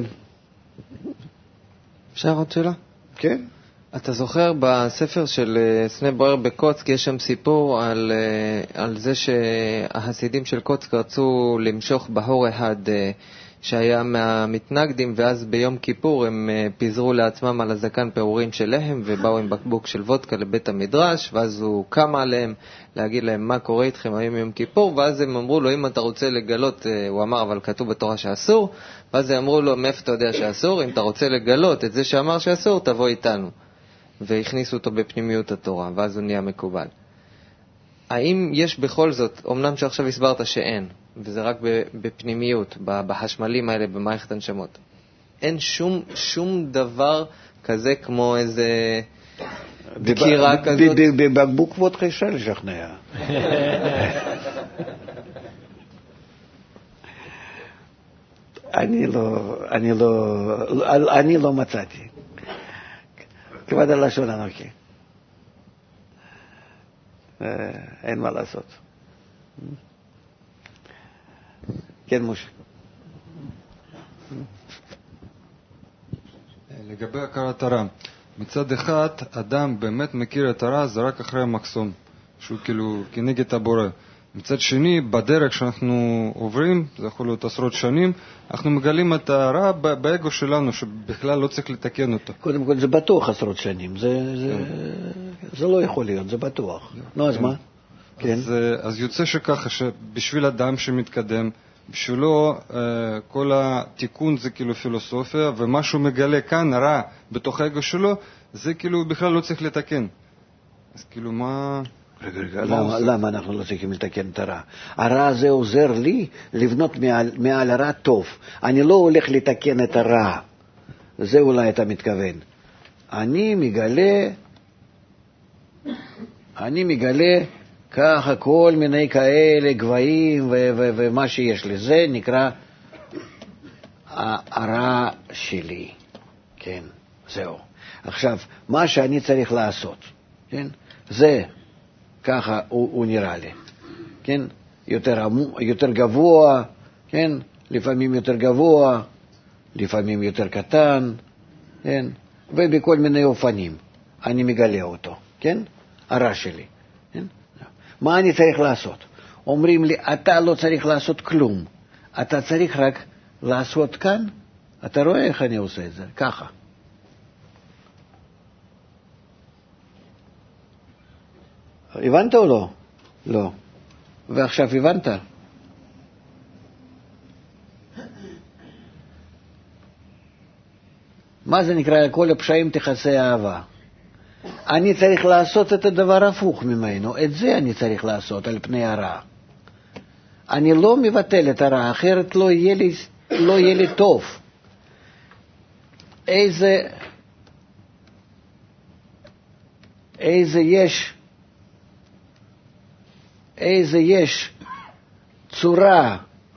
אפשר עוד שאלה? כן. אתה זוכר בספר של סנה בוער בקוצק, יש שם סיפור על זה שהחסידים של קוצק רצו למשוך בחור אחד שהיה מהמתנגדים, ואז ביום כיפור הם פיזרו לעצמם על הזקן פעורים של לחם ובאו עם בקבוק של וודקה לבית המדרש, ואז הוא קם עליהם להגיד להם מה קורה איתכם היום יום כיפור, ואז הם אמרו לו אם אתה רוצה לגלות, הוא אמר אבל כתוב בתורה שאסור, ואז הם אמרו לו מאיפה אתה יודע שאסור, אם אתה רוצה לגלות את זה שאמר שאסור תבוא איתנו, והכניסו אותו בפנימיות התורה, ואז הוא נהיה מקובל. האם יש בכל זאת, אמנם שעכשיו הסברת שאין, וזה רק בפנימיות, בחשמלים האלה, במערכת הנשמות, אין שום דבר כזה כמו איזה דקירה כזאת? בבקבוק וודקה אפשר לשכנע. אני לא מצאתי. כבד הלשון אנוכי. אין מה לעשות. כן, משה. לגבי הכרת הרע, מצד אחד, אדם באמת מכיר את הרע, זה רק אחרי המקסום, שהוא כאילו כנגד הבורא. מצד שני, בדרך שאנחנו עוברים, זה יכול להיות עשרות שנים, אנחנו מגלים את הרע באגו שלנו, שבכלל לא צריך לתקן אותו. קודם כל, זה בטוח עשרות שנים, זה לא יכול להיות, זה בטוח. נו, אז מה? כן. אז יוצא שככה, שבשביל אדם שמתקדם, בשבילו כל התיקון זה כאילו פילוסופיה, ומה שהוא מגלה כאן, הרע, בתוך האגו שלו, זה כאילו בכלל לא צריך לתקן. אז כאילו מה... רגע, למה אנחנו לא צריכים לתקן את הרע? הרע הזה עוזר לי לבנות מעל הרע טוב. אני לא הולך לתקן את הרע. זה אולי אתה מתכוון. אני מגלה ככה כל מיני כאלה גבהים ומה שיש לי. זה נקרא הרע שלי. כן, זהו. עכשיו, מה שאני צריך לעשות, כן? זה ככה הוא נראה לי, כן? יותר גבוה, כן? לפעמים יותר גבוה, לפעמים יותר קטן, כן? ובכל מיני אופנים אני מגלה אותו, כן? הרע שלי, כן? מה אני צריך לעשות? אומרים לי, אתה לא צריך לעשות כלום, אתה צריך רק לעשות כאן. אתה רואה איך אני עושה את זה? ככה. הבנת או לא? לא. ועכשיו הבנת? מה זה נקרא? כל הפשעים תכסה אהבה. אני צריך לעשות את הדבר הפוך ממנו. את זה אני צריך לעשות על פני הרע. אני לא מבטל את הרע, אחרת לא יהיה לי טוב. איזה יש צורה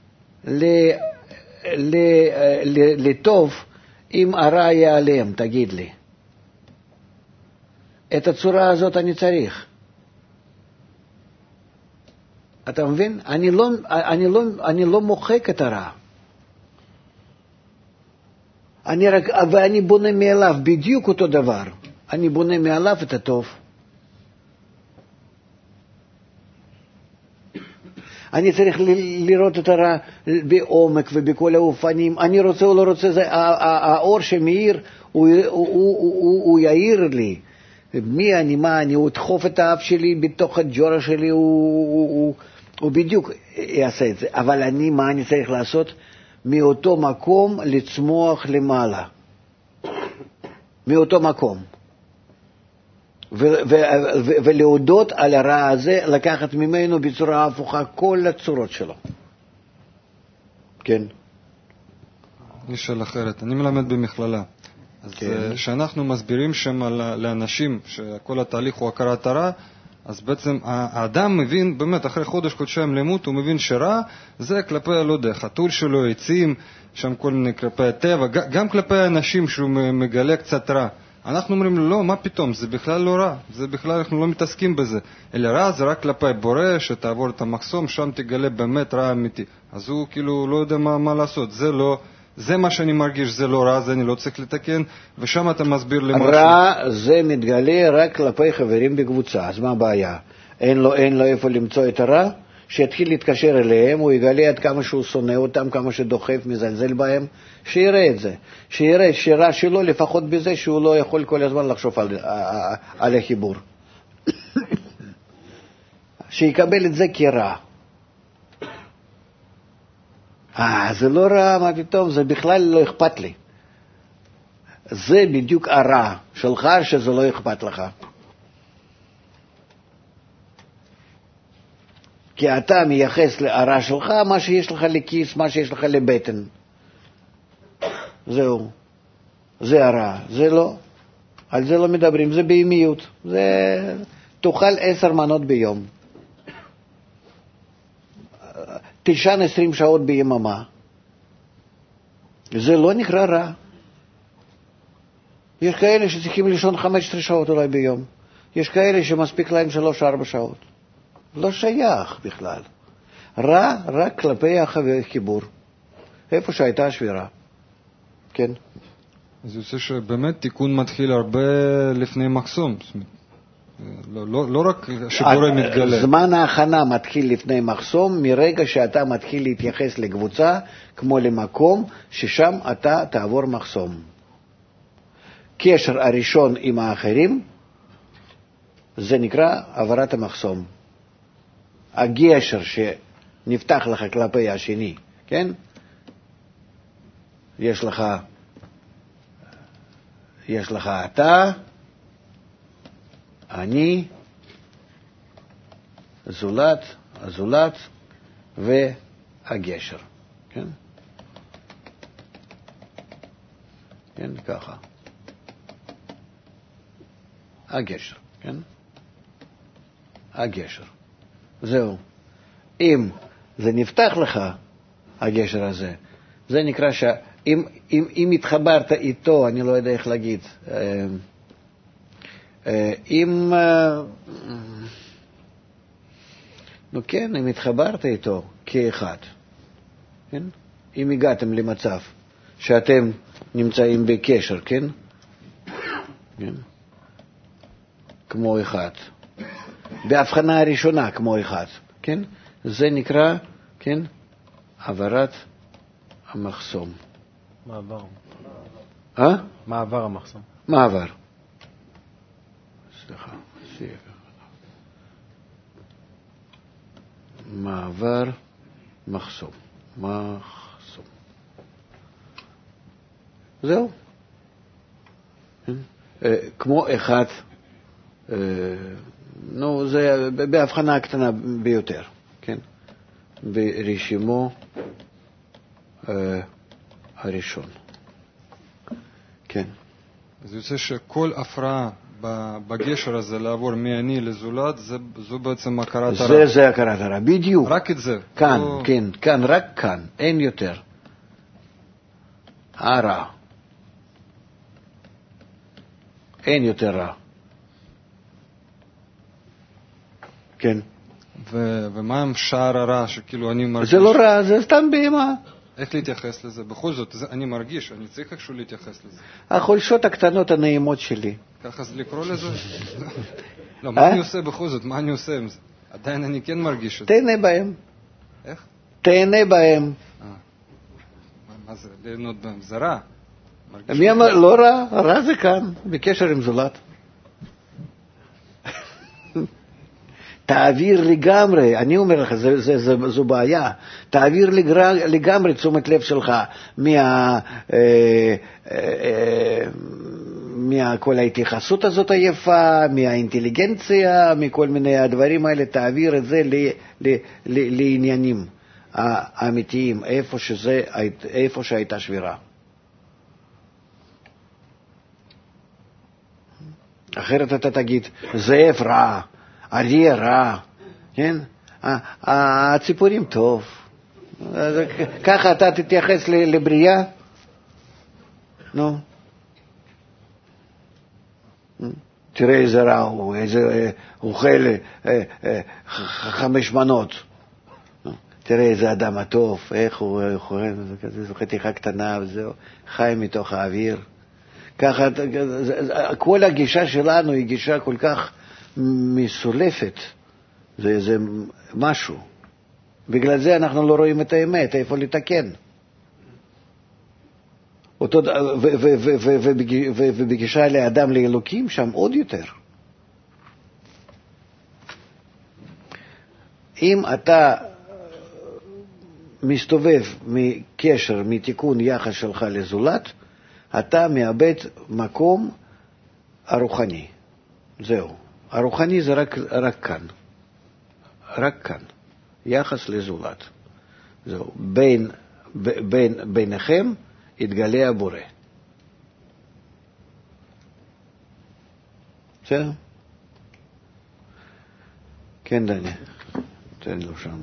לטוב אם הרע ייעלם, תגיד לי. את הצורה הזאת אני צריך. אתה מבין? אני לא מוחק את הרע. ואני בונה מעליו בדיוק אותו דבר. אני בונה מעליו את הטוב. אני צריך לראות את הרע בעומק ובכל האופנים. אני רוצה או לא רוצה, האור שמאיר, הוא יאיר לי. מי אני, מה אני, הוא דחוף את האף שלי בתוך הג'ורה שלי, הוא בדיוק יעשה את זה. אבל מה אני צריך לעשות? מאותו מקום לצמוח למעלה. מאותו מקום. ולהודות על הרע הזה, לקחת ממנו בצורה הפוכה כל הצורות שלו. כן. יש שאלה אחרת. אני מלמד במכללה. אז כשאנחנו מסבירים שם לאנשים שכל התהליך הוא הכרת הרע, אז בעצם האדם מבין, באמת אחרי חודשיים למות, הוא מבין שרע זה כלפי, לא יודע, חתול שלו, עצים, שם כל מיני כלפי הטבע, גם כלפי האנשים שהוא מגלה קצת רע. אנחנו אומרים לו, לא, מה פתאום, זה בכלל לא רע, זה בכלל אנחנו לא מתעסקים בזה, אלא רע זה רק כלפי בורא, שתעבור את המחסום, שם תגלה באמת רע אמיתי. אז הוא כאילו לא יודע מה לעשות, זה לא, זה מה שאני מרגיש, זה לא רע, זה אני לא צריך לתקן, ושם אתה מסביר למשהו. רע זה מתגלה רק כלפי חברים בקבוצה, אז מה הבעיה? אין לו איפה למצוא את הרע? שיתחיל להתקשר אליהם, הוא יגלה עד כמה שהוא שונא אותם, כמה שדוחף, מזלזל בהם, שיראה את זה. שיראה שרע שלו לפחות בזה שהוא לא יכול כל הזמן לחשוב על החיבור. שיקבל את זה כרע. זה לא רע, מה פתאום, זה בכלל לא אכפת לי. זה בדיוק הרע שלך, שזה לא אכפת לך. כי אתה מייחס להרע שלך מה שיש לך לכיס, מה שיש לך לבטן. זהו. זה הרע. זה לא. על זה לא מדברים, זה בהמיות. זה תאכל 10 מנות ביום. תישן 20 שעות ביממה. זה לא נקרא רע. יש כאלה שצריכים לישון 15 שעות אולי ביום. יש כאלה שמספיק להם 3-4 שעות. לא שייך בכלל. רע רק כלפי החיבור. איפה שהייתה השבירה. כן. אז יוצא שבאמת תיקון מתחיל הרבה לפני מחסום. לא רק שבורא מתגלה. זמן ההכנה מתחיל לפני מחסום, מרגע שאתה מתחיל להתייחס לקבוצה, כמו למקום ששם אתה תעבור מחסום. קשר הראשון עם האחרים, זה נקרא עברת המחסום. הגשר שנפתח לך כלפי השני, כן? יש לך אתה, אני, הזולת והגשר, כן? כן, ככה. הגשר, כן? הגשר. זהו. אם זה נפתח לך, הגשר הזה, זה נקרא אם התחברת איתו, אני לא יודע איך להגיד, אם התחברת איתו כאחד, כן? אם הגעתם למצב שאתם נמצאים בקשר, כן? כן? כמו אחד. בהבחנה הראשונה כמו אחד, כן? זה נקרא, כן? עברת המחסום. מעבר. אה? מעבר המחסום. מעבר. סליחה. מעבר מחסום. מחסום. זהו. כמו אחד, זה בהבחנה הקטנה ביותר, כן? ברשימו הראשון. כן. אז יוצא שכל הפרעה בגשר הזה לעבור מאני לזולת, זו בעצם הכרת הרע. זה הכרת הרע, בדיוק. רק את זה. כאן, כן, כאן, רק כאן, אין יותר. הרע. אין יותר רע. כן. ומה עם שער הרע שכאילו אני מרגיש? זה לא רע, זה סתם בהמה. איך להתייחס לזה? בכל זאת, אני מרגיש, אני צריך איכשהו להתייחס לזה. החולשות הקטנות הנעימות שלי. ככה זה לקרוא לזה? לא, מה אני עושה בכל זאת? מה אני עושה עם זה? עדיין אני כן מרגיש את זה. תהנה בהם. איך? תהנה בהם. מה זה? ליהנות בהם? זה רע. מי אמר? לא רע, רע זה כאן, בקשר עם זולת. תעביר לגמרי, אני אומר לך, זו בעיה, תעביר לגמרי תשומת לב שלך מכל ההתייחסות הזאת היפה, מהאינטליגנציה, מכל מיני הדברים האלה, תעביר את זה לעניינים האמיתיים, איפה שהייתה שבירה. אחרת אתה תגיד, זאב רע, אריה רע, כן? הציפורים טוב. ככה אתה תתייחס לבריאה? נו. תראה איזה רע הוא, איזה אוכל 5 מנות. תראה איזה אדם הטוב, איך הוא אוכל, זו חתיכה קטנה וזהו, חי מתוך האוויר. ככה, כל הגישה שלנו היא גישה כל כך מסולפת, זה משהו. בגלל זה אנחנו לא רואים את האמת, איפה לתקן. ובגישה לאדם לאלוקים שם עוד יותר. אם אתה מסתובב מקשר, מתיקון יחס שלך לזולת, אתה מאבד מקום הרוחני. זהו. הרוחני זה רק כאן. רק כאן. יחס לזולת. זהו. ביניכם יתגלה הבורא. בסדר? כן, דני. תן לו שם.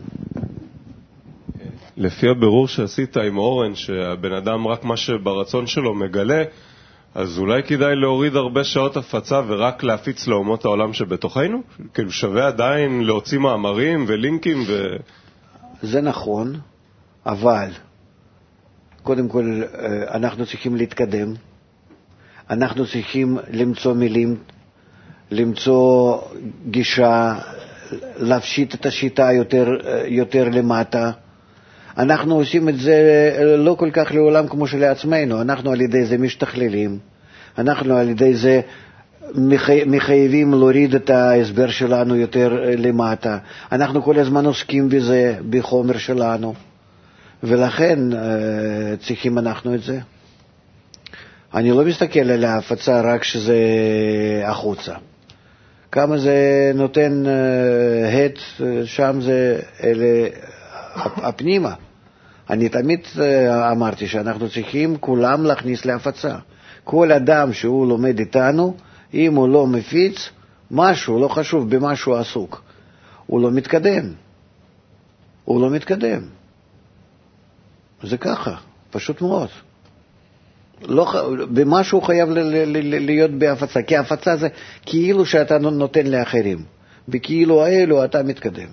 לפי הבירור שעשית עם אורן, שהבן אדם רק מה שברצון שלו מגלה, אז אולי כדאי להוריד הרבה שעות הפצה ורק להפיץ לאומות העולם שבתוכנו? כאילו שווה עדיין להוציא מאמרים ולינקים זה נכון, אבל קודם כל אנחנו צריכים להתקדם, אנחנו צריכים למצוא מילים, למצוא גישה, להפשיט את השיטה יותר למטה. אנחנו עושים את זה לא כל כך לעולם כמו שלעצמנו, אנחנו על ידי זה משתכללים, אנחנו על ידי זה מחייבים להוריד את ההסבר שלנו יותר למטה, אנחנו כל הזמן עוסקים בזה, בחומר שלנו, ולכן צריכים אנחנו את זה. אני לא מסתכל על ההפצה רק שזה החוצה. כמה זה נותן הט, שם זה הפנימה. אני תמיד אמרתי שאנחנו צריכים כולם להכניס להפצה. כל אדם שהוא לומד איתנו, אם הוא לא מפיץ משהו, לא חשוב במשהו עסוק, הוא לא מתקדם. הוא לא מתקדם. זה ככה, פשוט מאוד. במשהו הוא חייב להיות בהפצה, כי ההפצה זה כאילו שאתה נותן לאחרים, בכאילו האלו אתה מתקדם.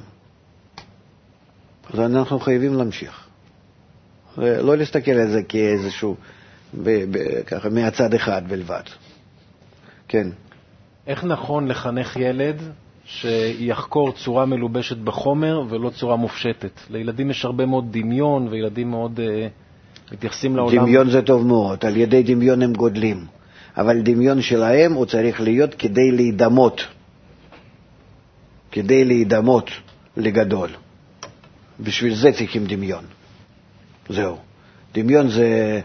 אז אנחנו חייבים להמשיך. לא להסתכל על זה כאיזשהו, ככה, מהצד אחד בלבד. כן. איך נכון לחנך ילד שיחקור צורה מלובשת בחומר ולא צורה מופשטת? לילדים יש הרבה מאוד דמיון, וילדים מאוד מתייחסים לעולם. דמיון זה טוב מאוד, על ידי דמיון הם גודלים. אבל דמיון שלהם הוא צריך להיות כדי להידמות. כדי להידמות לגדול. בשביל זה צריכים דמיון. זהו. דמיון זה,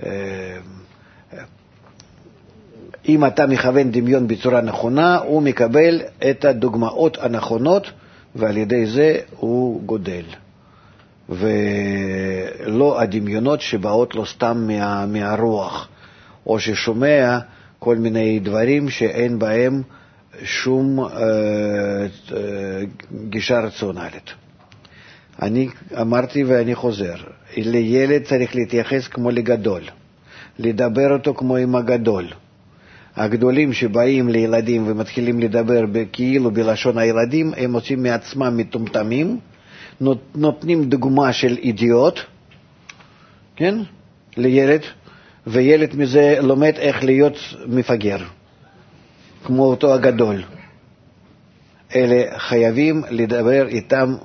אם אתה מכוון דמיון בצורה נכונה, הוא מקבל את הדוגמאות הנכונות, ועל ידי זה הוא גודל. ולא הדמיונות שבאות לו סתם מהרוח, או ששומע כל מיני דברים שאין בהם שום גישה רציונלית. אני אמרתי ואני חוזר, לילד צריך להתייחס כמו לגדול, לדבר אותו כמו עם הגדול. הגדולים שבאים לילדים ומתחילים לדבר כאילו בלשון הילדים, הם עושים מעצמם מטומטמים, נותנים דוגמה של אידיוט, כן? לילד, וילד מזה לומד איך להיות מפגר, כמו אותו הגדול. אלה חייבים לדבר איתם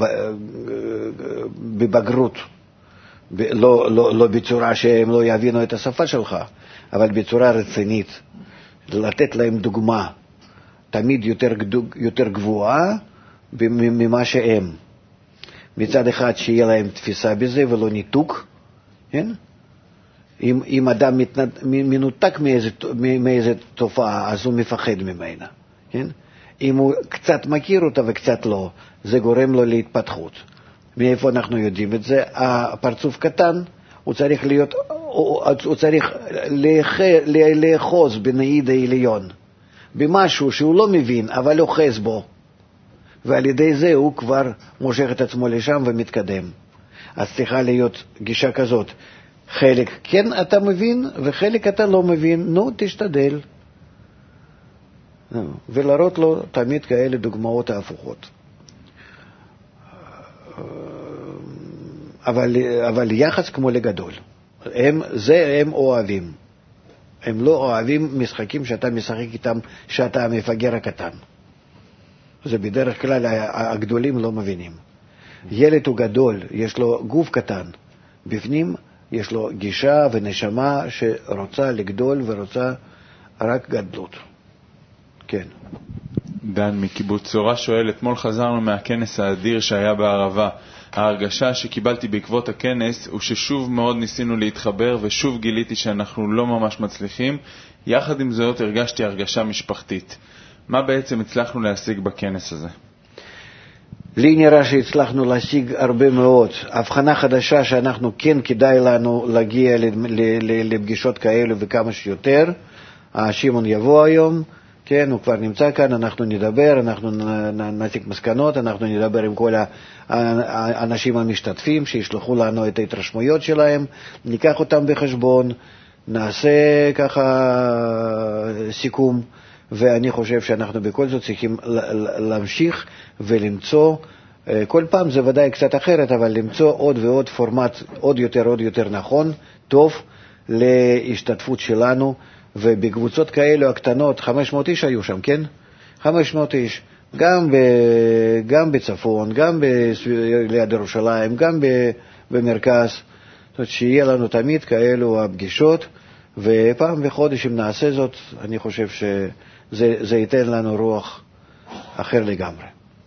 בבגרות, לא בצורה שהם לא יבינו את השפה שלך, אבל בצורה רצינית, לתת להם דוגמה, תמיד יותר גבוהה ממה שהם. מצד אחד שיהיה להם תפיסה בזה ולא ניתוק, כן? אם אדם מנותק מאיזה תופעה, אז הוא מפחד ממנה, כן? אם הוא קצת מכיר אותה וקצת לא, זה גורם לו להתפתחות. מאיפה אנחנו יודעים את זה? הפרצוף קטן, הוא צריך לאחוז בנעיד העליון, במשהו שהוא לא מבין, אבל אוחז בו. ועל ידי זה הוא כבר מושך את עצמו לשם ומתקדם. אז צריכה להיות גישה כזאת. חלק כן אתה מבין, וחלק אתה לא מבין, נו תשתדל. ולהראות לו תמיד כאלה דוגמאות ההפוכות. אבל יחס כמו לגדול. הם אוהבים. הם לא אוהבים משחקים שאתה משחק איתם, שאתה המפגר הקטן. זה בדרך כלל הגדולים לא מבינים. ילד הוא גדול, יש לו גוף קטן. בפנים יש לו גישה ונשמה שרוצה לגדול ורוצה רק גדלות. כן. דן מקיבוץ צורה שואל, אתמול חזרנו מהכנס האדיר שהיה בערבה. ההרגשה שקיבלתי בעקבות הכנס הוא ששוב מאוד ניסינו להתחבר ושוב גיליתי שאנחנו לא ממש מצליחים. יחד עם זאת הרגשתי הרגשה משפחתית. מה בעצם הצלחנו להשיג בכנס הזה? לי נראה שהצלחנו להשיג הרבה מאוד. הבחנה חדשה שאנחנו כן כדאי לנו להגיע לפגישות כאלו וכמה שיותר. שמעון יבוא היום, כן, הוא כבר נמצא כאן, אנחנו נדבר, אנחנו נציג מסקנות, אנחנו נדבר עם כל האנשים המשתתפים שישלחו לנו את ההתרשמויות שלהם, ניקח אותם בחשבון, נעשה ככה סיכום, ואני חושב שאנחנו בכל זאת צריכים להמשיך ולמצוא, כל פעם זה ודאי קצת אחרת, אבל למצוא עוד ועוד פורמט עוד יותר נכון, טוב, להשתתפות שלנו, ובקבוצות כאלו הקטנות, 500 איש היו שם, כן? 500 איש, גם בצפון, גם ליד ירושלים, גם במרכז, זאת אומרת שיהיה לנו תמיד כאלו הפגישות, ופעם בחודש אם נעשה זאת, אני חושב שזה ייתן לנו רוח אחר לגמרי.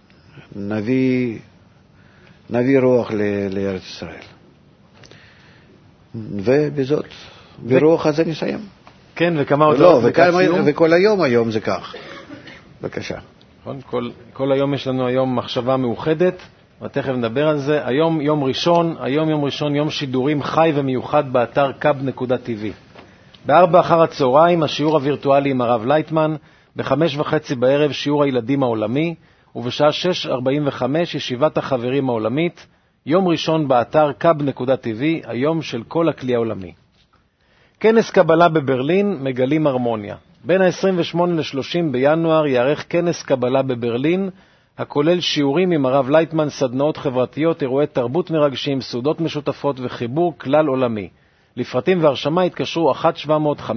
נביא רוח לארץ ישראל. ובזאת, ברוח הזה נסיים. כן, וכמה עוד וכל היום זה כך. בבקשה. כל היום יש לנו היום מחשבה מאוחדת, ותכף נדבר על זה. היום יום ראשון, יום שידורים חי ומיוחד באתר kab.tv. ב-4 אחר הצהריים השיעור הווירטואלי עם הרב לייטמן, ב-5:30 בערב שיעור הילדים העולמי, ובשעה 6:45 ישיבת החברים העולמית. יום ראשון באתר kab.tv, היום של כל הכלי העולמי. כנס קבלה בברלין, מגלים הרמוניה. בין ה-28 ל-30 בינואר יערך כנס קבלה בברלין, הכולל שיעורים עם הרב לייטמן, סדנאות חברתיות, אירועי תרבות מרגשים, סעודות משותפות וחיבור כלל עולמי. לפרטים והרשמה התקשרו 1-700-509-209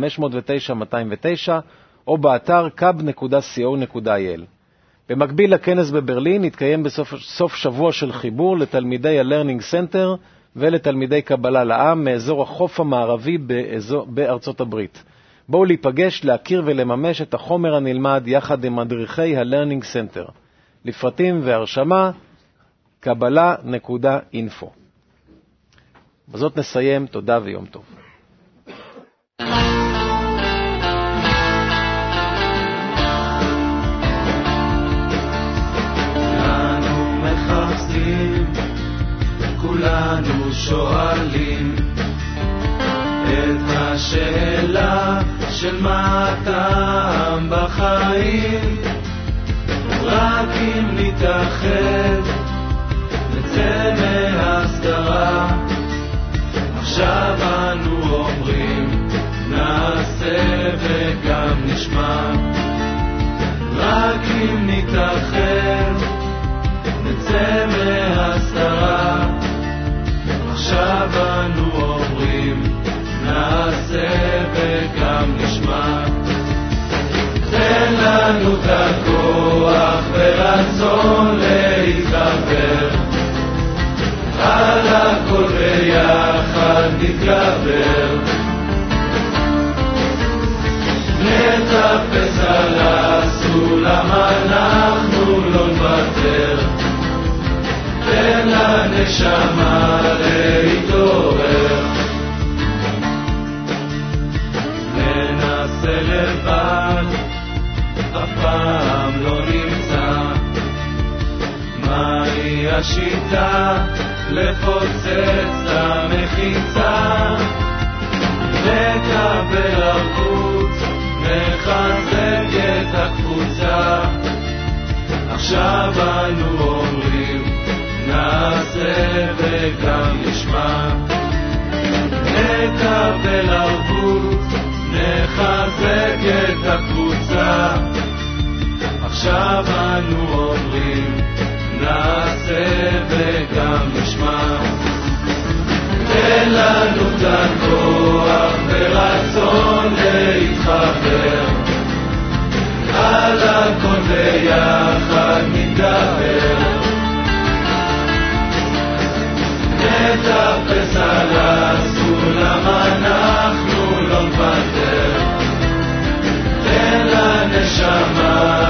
או באתר kab.co.il. במקביל לכנס בברלין יתקיים בסוף שבוע של חיבור לתלמידי ה-Learning Center ולתלמידי קבלה לעם מאזור החוף המערבי בארצות הברית. בואו להיפגש, להכיר ולממש את החומר הנלמד יחד עם מדריכי ה-Learning Center. לפרטים והרשמה, kabbalah.info. בזאת נסיים, תודה ויום טוב. כולנו מחפשים, כולנו שואלים את השאלה של מה הטעם בחיים. רק אם נתאחד נצא מהסתרה. עכשיו אנו אומרים נעשה וגם נשמע. רק אם נתאחד נצא מהסתרה. עכשיו אנו אומרים נעשה וגם נשמע. תן לנו את הכוח ורצון להתגבר, על הכל ביחד נתגבר. נטפס על הסולם, אנחנו לא נוותר. תן לנשמה להתעורר. ננסה לבד, אף פעם לא נמצא. מהי השיטה לפוצץ המחיצה? נקבל ערבות, נחזק את הקבוצה. עכשיו אנו אומרים נעשה וגם נשמע. נקבל ערבות, נחזק את הקבוצה. עכשיו אנו אומרים נעשה וגם נשמע. תן לנו את הכוח ורצון להתחבר, על הכל ביחד נתגבר, נטפס על הסולם אנחנו לא נוותר, תן לנשמה